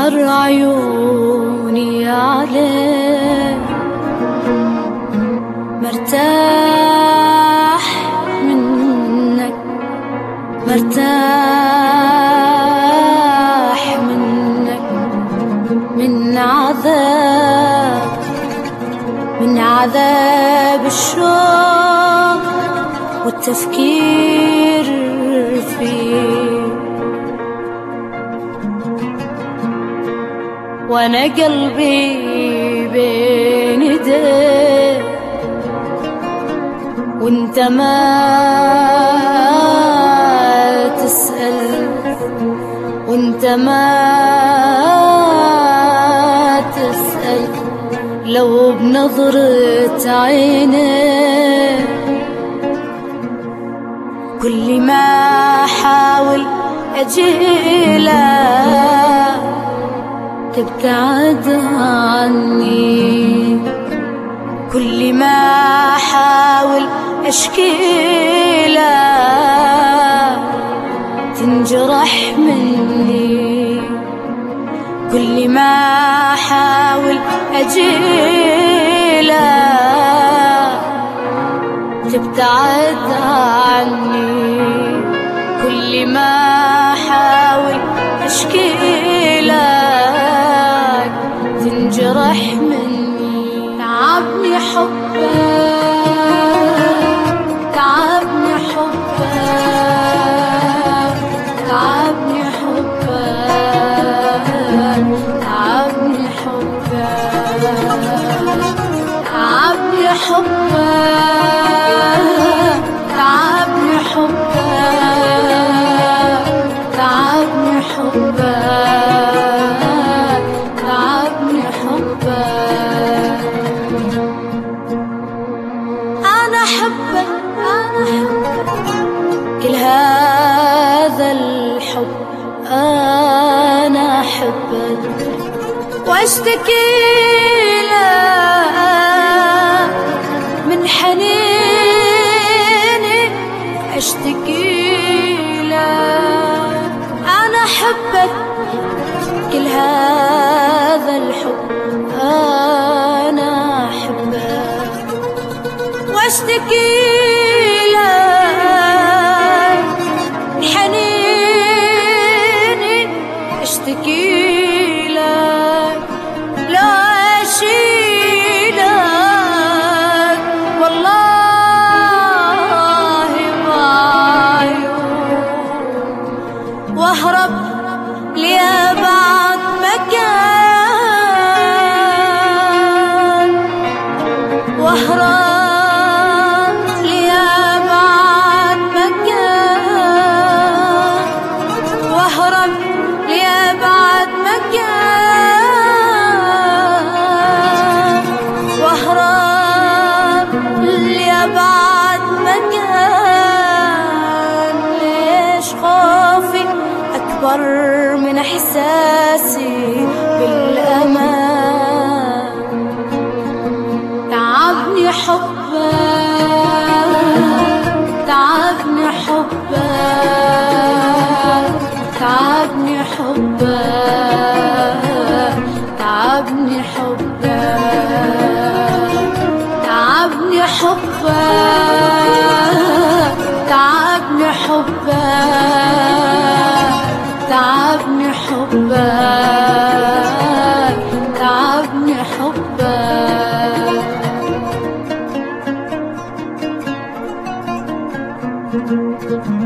تسهر عيوني عليك، مرتاح منك، مرتاح منك، من عذاب الشوق والتفكير فيك. وانا قلبي بين ايديك وانت ما تسأل، وانت ما تسأل، لو بنظرة عينك كل ما احاول اجيلك تبتعد عني، كل ما احاول اشكيلك تنجرح مني، كل ما احاول اجيلك تبتعد عني، كل ما احاول اشكيلك تنجرح مني. تعبني حبك، تعبني حبك، تعبني حبك، تعبني حبك، تعبني حبك، تعبني حبك، تعبني حبك، تعبني حبك. أنا أحبك، أنا أحبك، كل هذا الحب أنا أحبك، وأشتكي لك من حنيني، أشتكي لك. أنا أحبك، كل هذا الحب أنا أحبك، وأشتكي لك من حنيني، أشتكي لك. لا أشيلك والله بعيون، وأهرب لأبعد مكان، وأهرب لأبعد مكان، وأهرب لأبعد مكان، وأهرب لأبعد مكان. ليش خوفي أكبر من إحساسي بالأمان؟ تعبني حبك، تعبني حبك، تعبني حبك، تعبني حبك، تعبني حبك، تعبني حبك، تعبني حبك، تعبني حبك.